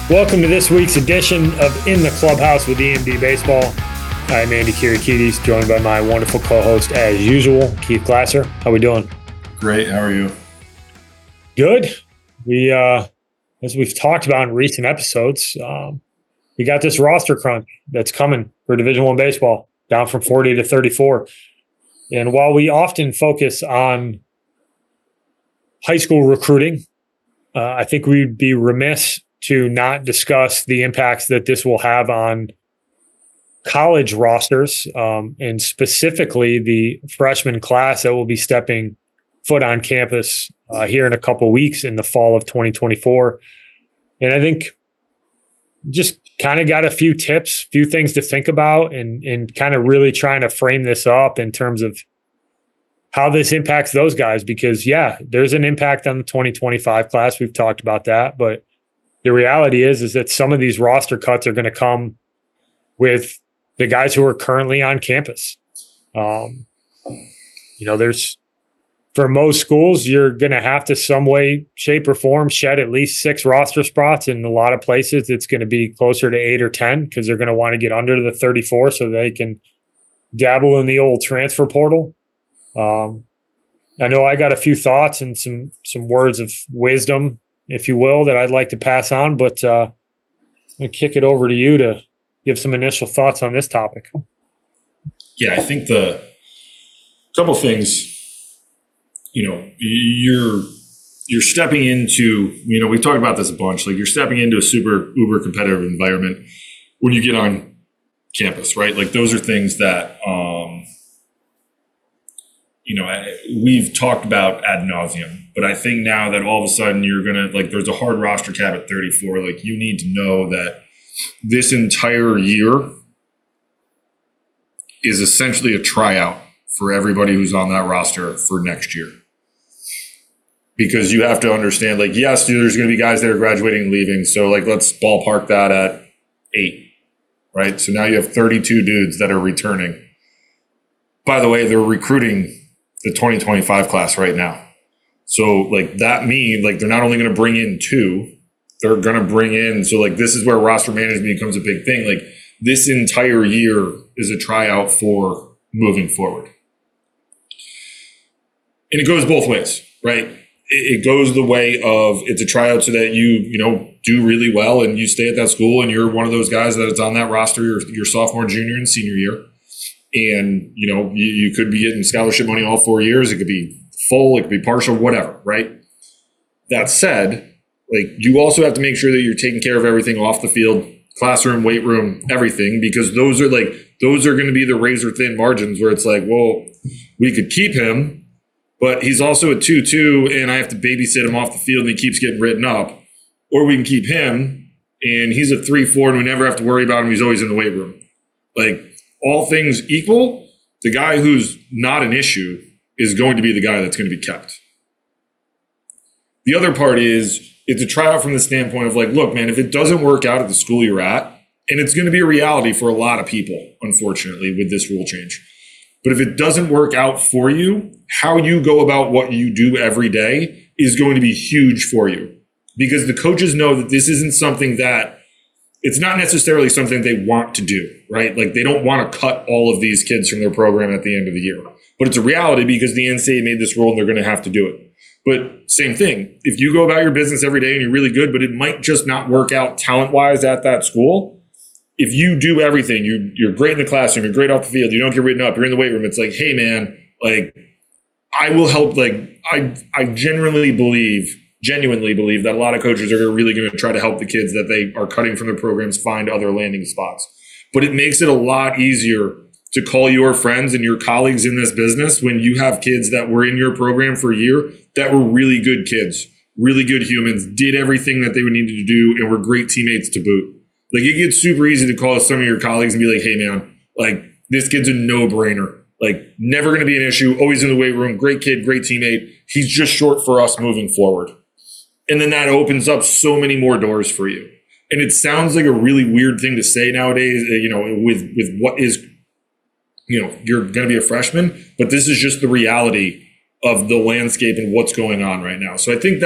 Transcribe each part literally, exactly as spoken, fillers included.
Welcome to this week's edition of In the Clubhouse with E M D Baseball. I'm Andy Kirikides, joined by my wonderful co-host as usual, Keith Glasser. How we doing? Great. How are you? Good. We, uh, as we've talked about in recent episodes, um, we got this roster crunch that's coming for Division One baseball, down from forty to thirty-four. And while we often focus on high school recruiting, uh, I think we'd be remiss to not discuss the impacts that this will have on college rosters, um, and specifically the freshman class that will be stepping foot on campus uh, here in a couple weeks in the fall of twenty twenty-four. And I think just kind of got a few tips, few things to think about, and, and kind of really trying to frame this up in terms of how this impacts those guys. Because, yeah, there's an impact on the twenty twenty-five class. We've talked about that, but the reality is, is that some of these roster cuts are going to come with the guys who are currently on campus. Um, you know, there's, for most schools, you're going to have to some way, shape, or form shed at least six roster spots. In a lot of places, it's going to be closer to eight or ten because they're going to want to get under the thirty-four so they can dabble in the old transfer portal. Um, I know I got a few thoughts and some some words of wisdom, if you will, that I'd like to pass on, but uh, I'm going to kick it over to you to give some initial thoughts on this topic. Yeah, I think the couple things, you know, you're you're stepping into, you know, we've talked about this a bunch, like you're stepping into a super uber competitive environment when you get on campus, right? Like those are things that, um, you know, we've talked about ad nauseum, but I think now that all of a sudden you're going to, like, there's a hard roster cap at thirty-four, like you need to know that this entire year is essentially a tryout for everybody who's on that roster for next year. Because you have to understand, like, yes, there's going to be guys that are graduating and leaving. So, like, let's ballpark that at eight, right? So now you have thirty-two dudes that are returning. By the way, they're recruiting the twenty twenty-five class right now. So, like, that means, like, they're not only going to bring in two, they're going to bring in, so, like, this is where roster management becomes a big thing. Like, this entire year is a tryout for moving forward. And it goes both ways, right? It goes the way of it's a tryout so that you, you know, do really well and you stay at that school and you're one of those guys that is on that roster your, your sophomore, junior, and senior year. And, you know, you, you could be getting scholarship money all four years. It could be full, it could be partial, whatever, right? That said, like, you also have to make sure that you're taking care of everything off the field, classroom, weight room, everything, because those are like, those are going to be the razor thin margins where it's like, well, we could keep him, but he's also a two two and I have to babysit him off the field and he keeps getting written up. Or we can keep him and he's a three four and we never have to worry about him. He's always in the weight room. Like, all things equal, the guy who's not an issue is going to be the guy that's going to be kept. The other part is it's a tryout from the standpoint of, like, look, man, if it doesn't work out at the school you're at, and it's going to be a reality for a lot of people, unfortunately, with this rule change. But if it doesn't work out for you, how you go about what you do every day is going to be huge for you. Because the coaches know that this isn't something that, it's not necessarily something they want to do, right? Like, they don't want to cut all of these kids from their program at the end of the year. But it's a reality because the N C double A made this rule and they're going to have to do it. But same thing, if you go about your business every day and you're really good, but it might just not work out talent-wise at that school, if you do everything, you, you're great in the classroom, you're great off the field, you don't get written up, you're in the weight room, it's like, hey, man, like, I will help. Like, I I genuinely believe, genuinely believe that a lot of coaches are really going to try to help the kids that they are cutting from their programs find other landing spots. But it makes it a lot easier to call your friends and your colleagues in this business when you have kids that were in your program for a year that were really good kids, really good humans, did everything that they would needed to do, and were great teammates to boot. Like, it gets super easy to call some of your colleagues and be like, hey, man, like, this kid's a no-brainer. Like, never going to be an issue, always in the weight room, great kid, great teammate. He's just short for us moving forward. And then that opens up so many more doors for you. And it sounds like a really weird thing to say nowadays, you know, with, with what is, you know, you're going to be a freshman, but this is just the reality of the landscape and what's going on right now. So I think that's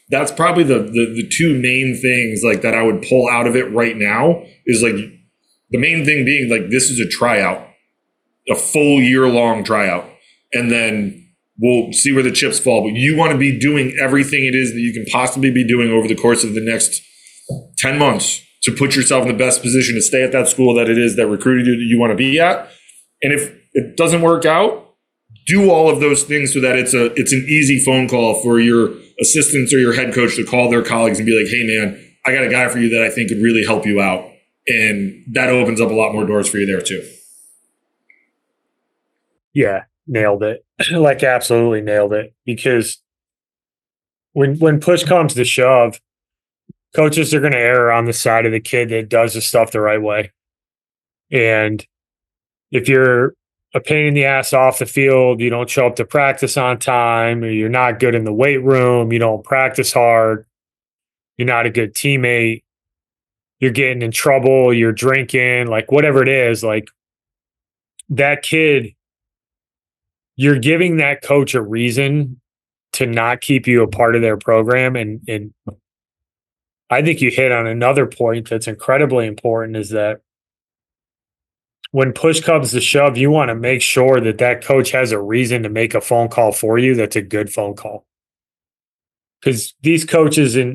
that's probably the, the the two main things like that I would pull out of it right now is like the main thing being like this is a tryout, a full year long tryout, and then we'll see where the chips fall. But you want to be doing everything it is that you can possibly be doing over the course of the next ten months to put yourself in the best position to stay at that school that it is that recruited you that you want to be at. And if it doesn't work out, do all of those things so that it's a it's an easy phone call for your assistants or your head coach to call their colleagues and be like, hey, man, I got a guy for you that I think could really help you out. And that opens up a lot more doors for you there too. Yeah, nailed it. Like absolutely nailed it. Because when when push comes to shove, coaches are going to err on the side of the kid that does the stuff the right way. And if you're a pain in the ass off the field, you don't show up to practice on time, or you're not good in the weight room, you don't practice hard, you're not a good teammate, you're getting in trouble, you're drinking, like whatever it is, like that kid, you're giving that coach a reason to not keep you a part of their program. And, and I think you hit on another point that's incredibly important is that when push comes to shove, you want to make sure that that coach has a reason to make a phone call for you that's a good phone call. Because these coaches, and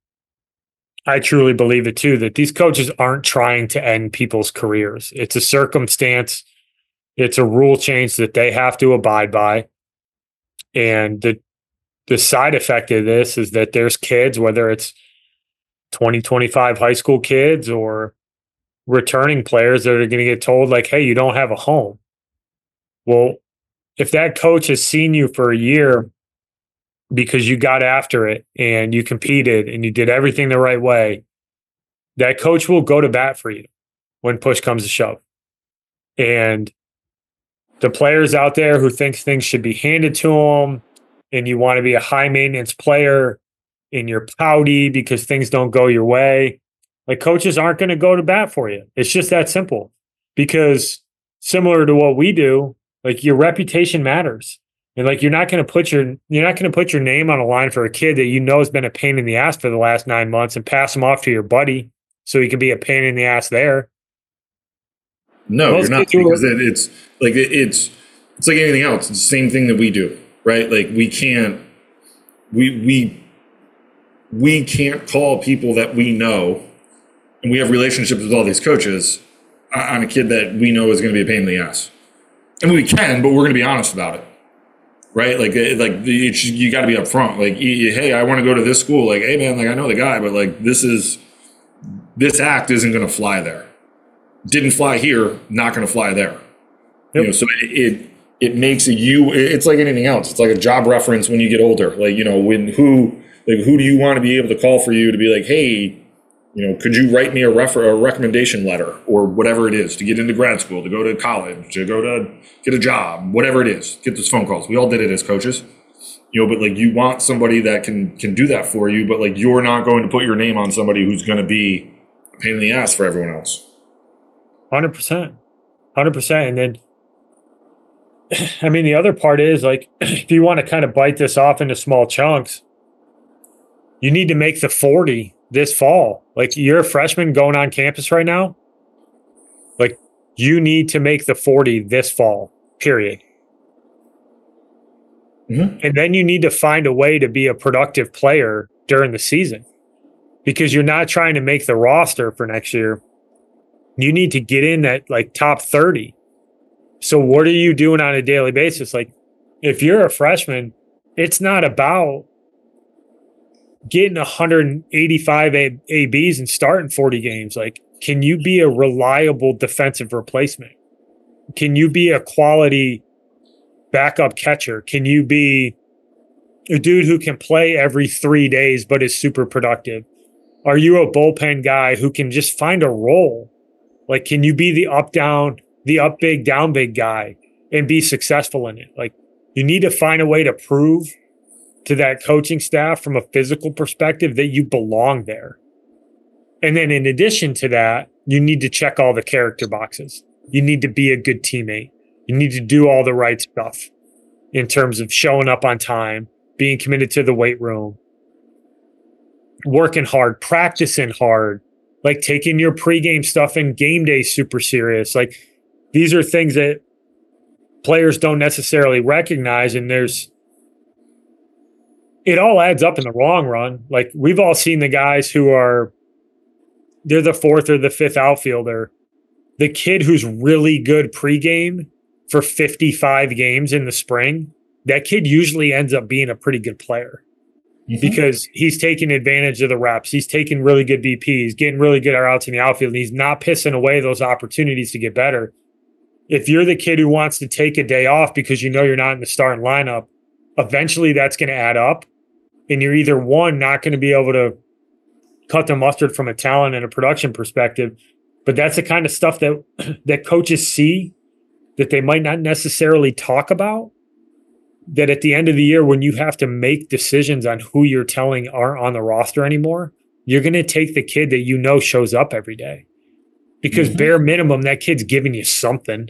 I truly believe it too, that these coaches aren't trying to end people's careers. It's a circumstance. It's a rule change that they have to abide by. And the the side effect of this is that there's kids, whether it's twenty, twenty-five high school kids or returning players that are going to get told like, hey, you don't have a home. Well, if that coach has seen you for a year because you got after it and you competed and you did everything the right way, that coach will go to bat for you when push comes to shove. And the players out there who think things should be handed to them and you want to be a high maintenance player and you're pouty because things don't go your way, like coaches aren't going to go to bat for you. It's just that simple. Because similar to what we do, like your reputation matters. And like you're not going to put your you're not going to put your name on a line for a kid that you know has been a pain in the ass for the last nine months and pass him off to your buddy so he can be a pain in the ass there. No, Most you're not, because it, it's like it, it's it's like anything else. It's the same thing that we do, right? Like we can't we we we can't call people that we know. And we have relationships with all these coaches on a kid that we know is going to be a pain in the ass. And we can, but we're going to be honest about it, right? Like, like it's, you got to be upfront. Like, hey, I want to go to this school. Like, hey, man, like I know the guy, but like this is this act isn't going to fly there. Didn't fly here, not going to fly there. Yep. You know, so it, it it makes a you. It's like anything else. It's like a job reference when you get older. Like, you know, when who like who do you want to be able to call for you to be like, hey, you know, could you write me a, refer- a recommendation letter or whatever it is to get into grad school, to go to college, to go to get a job, whatever it is, get those phone calls. We all did it as coaches, you know, but like you want somebody that can can do that for you, but like you're not going to put your name on somebody who's going to be a pain in the ass for everyone else. one hundred percent. one hundred percent. And then, I mean, the other part is like, if you want to kind of bite this off into small chunks, you need to make the forty this fall. Like you're a freshman going on campus right now. Like you need to make the forty this fall, period. Mm-hmm. And then you need to find a way to be a productive player during the season because you're not trying to make the roster for next year. You need to get in that like top thirty. So what are you doing on a daily basis? Like if you're a freshman, it's not about getting one hundred eighty-five A- ABs and starting forty games. Like, can you be a reliable defensive replacement? Can you be a quality backup catcher? Can you be a dude who can play every three days but is super productive? Are you a bullpen guy who can just find a role? Like, can you be the up, down, the up big, down big guy and be successful in it? Like, you need to find a way to prove to that coaching staff from a physical perspective that you belong there. And then in addition to that, you need to check all the character boxes. You need to be a good teammate. You need to do all the right stuff in terms of showing up on time, being committed to the weight room, working hard, practicing hard, like taking your pregame stuff and game day super serious. Like these are things that players don't necessarily recognize. And there's, it all adds up in the long run. Like we've all seen the guys who are, they're the fourth or the fifth outfielder. The kid who's really good pregame for fifty-five games in the spring, that kid usually ends up being a pretty good player. Mm-hmm. Because he's taking advantage of the reps. He's taking really good B Ps, getting really good outs in the outfield, and he's not pissing away those opportunities to get better. If you're the kid who wants to take a day off because you know you're not in the starting lineup, eventually that's going to add up. And you're either, one, not going to be able to cut the mustard from a talent and a production perspective, but that's the kind of stuff that that coaches see that they might not necessarily talk about. That at the end of the year, when you have to make decisions on who you're telling aren't on the roster anymore, you're going to take the kid that you know shows up every day. Because mm-hmm. bare minimum, that kid's giving you something.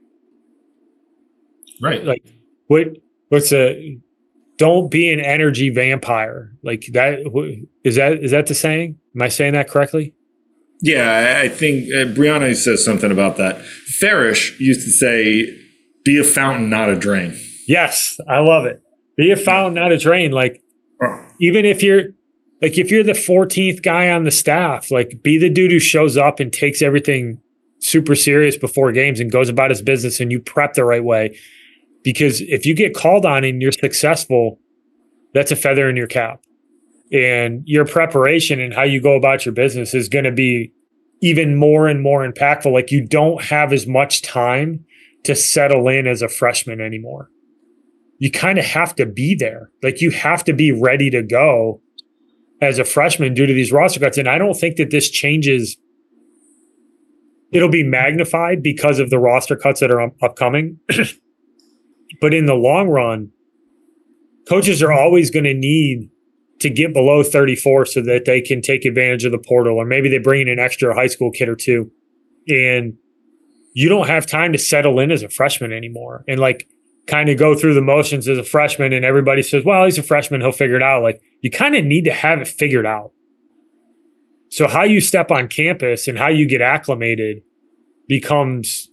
Right. Like, what? What's a, don't be an energy vampire. Like that, is that, is that the saying? Am I saying that correctly? Yeah, I think uh, Brianna says something about that. Farish used to say, be a fountain, not a drain. Yes, I love it. Be a fountain, not a drain. Like, even if you're like if you're the fourteenth guy on the staff, like be the dude who shows up and takes everything super serious before games and goes about his business, and you prep the right way. Because if you get called on and you're successful, that's a feather in your cap. And your preparation and how you go about your business is going to be even more and more impactful. Like you don't have as much time to settle in as a freshman anymore. You kind of have to be there. Like you have to be ready to go as a freshman due to these roster cuts. And I don't think that this changes. It'll be magnified because of the roster cuts that are up- upcoming. But in the long run, coaches are always going to need to get below thirty-four so that they can take advantage of the portal, or maybe they bring in an extra high school kid or two. And you don't have time to settle in as a freshman anymore. And like, kind of go through the motions as a freshman, and everybody says, well, he's a freshman, he'll figure it out. Like you kind of need to have it figured out. So how you step on campus and how you get acclimated becomes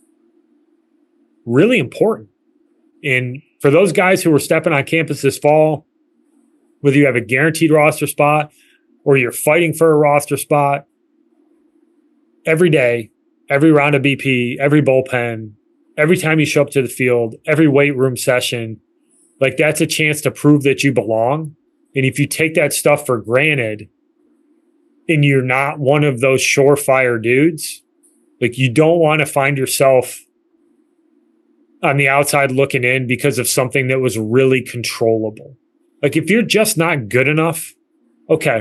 really important. And for those guys who are stepping on campus this fall, whether you have a guaranteed roster spot or you're fighting for a roster spot, every day, every round of B P, every bullpen, every time you show up to the field, every weight room session, like that's a chance to prove that you belong. And if you take that stuff for granted and you're not one of those surefire dudes, like you don't want to find yourself on the outside looking in because of something that was really controllable. Like if you're just not good enough, okay,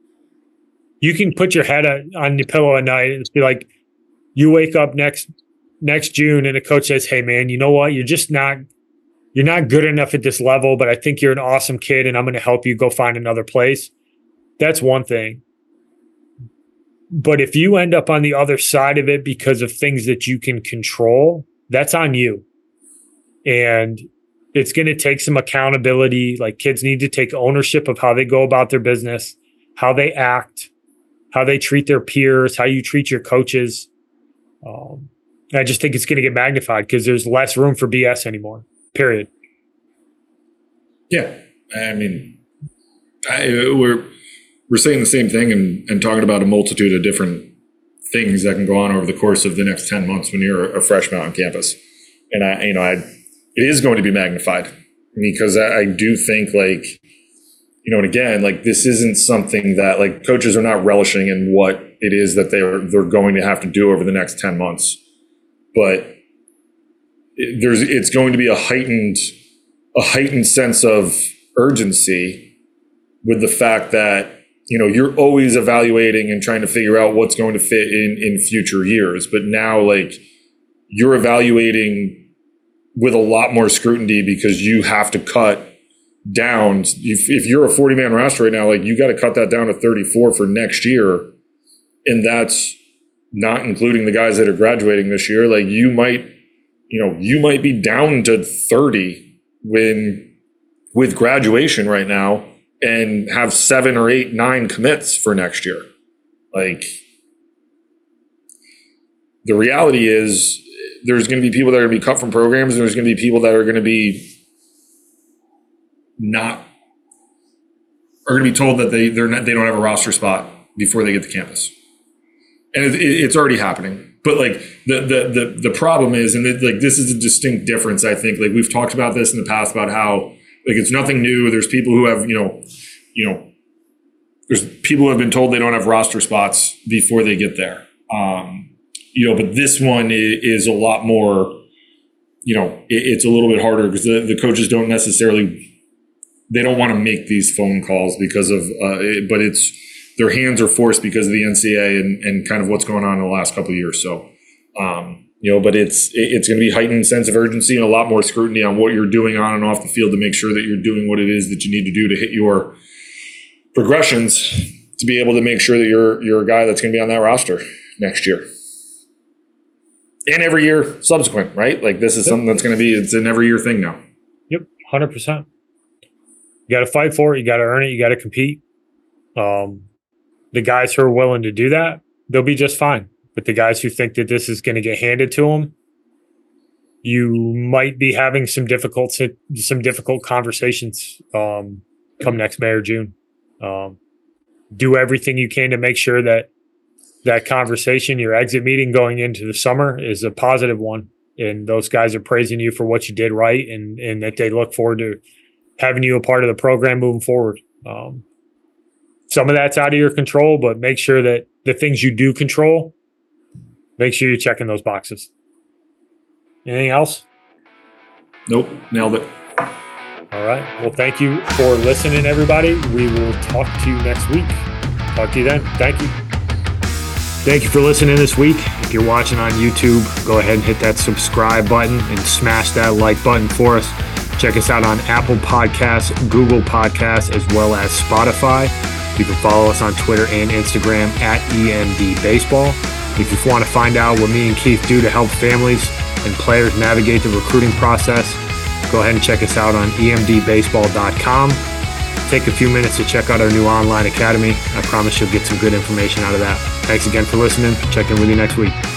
you can put your head on the pillow at night and be like, you wake up next next June and a coach says, hey man, you know what? You're just not, you're not good enough at this level, but I think you're an awesome kid and I'm going to help you go find another place. That's one thing. But if you end up on the other side of it because of things that you can control, that's on you. And it's going to take some accountability. Like kids need to take ownership of how they go about their business, how they act, how they treat their peers, how you treat your coaches. Um, I just think it's going to get magnified because there's less room for B S anymore, period. Yeah. I mean, I, we're we're saying the same thing and, and talking about a multitude of different things that can go on over the course of the next ten months when you're a freshman on campus. And I, you know, I, it is going to be magnified because I, I do think like, you know, and again, like this isn't something that like coaches are not relishing in what it is that they're, they're going to have to do over the next ten months. But it, there's, it's going to be a heightened, a heightened sense of urgency with the fact that, you know, you're always evaluating and trying to figure out what's going to fit in, in future years. But now, like, you're evaluating with a lot more scrutiny because you have to cut down. If, if you're a forty-man roster right now, like, you got to cut that down to thirty-four for next year. And that's not including the guys that are graduating this year. Like, you might, you know, you might be down to thirty when with graduation right now. and have seven or eight, nine commits for next year. Like, the reality is there's going to be people that are going to be cut from programs, and there's going to be people that are going to be not are going to be told that they they're not, they don't have a roster spot before they get to campus, and it, it, it's already happening. But like the the the the problem is, and it, like this is a distinct difference. I think like we've talked about this in the past about how like it's nothing new. There's people who have you know you know there's people who have been told they don't have roster spots before they get there. Um, you know, but this one is, is a lot more. You know, it, it's a little bit harder because the, the coaches don't necessarily. They don't want to make these phone calls because of, uh, it, but it's their hands are forced because of the N C double A and, and kind of what's going on in the last couple of years. So, um, you know, but it's it, it's going to be heightened sense of urgency and a lot more scrutiny on what you're doing on and off the field to make sure that you're doing what it is that you need to do to hit your progressions to be able to make sure that you're you're a guy that's going to be on that roster next year and every year subsequent, right? Like this is something that's going to be it's an every year thing now. Yep, one hundred percent. You got to fight for it. You got to earn it. You got to compete. Um, the guys who are willing to do that, they'll be just fine. But the guys who think that this is going to get handed to them, you might be having some difficult, some difficult conversations um, come next May or June. Um, do everything you can to make sure that that conversation, your exit meeting going into the summer, is a positive one, and those guys are praising you for what you did right, and and that they look forward to having you a part of the program moving forward. Um, some of that's out of your control, but make sure that the things you do control, make sure you're checking those boxes. Anything else? Nope. Nailed it. All right. Well, thank you for listening, everybody. We will talk to you next week. Talk to you then. Thank you. Thank you for listening this week. If you're watching on YouTube, go ahead and hit that subscribe button and smash that like button for us. Check us out on Apple Podcasts, Google Podcasts, as well as Spotify. You can follow us on Twitter and Instagram at E M D Baseball. If you want to find out what me and Keith do to help families and players navigate the recruiting process, go ahead and check us out on E M D baseball dot com. Take a few minutes to check out our new online academy. I promise you'll get some good information out of that. Thanks again for listening. Check in with you next week.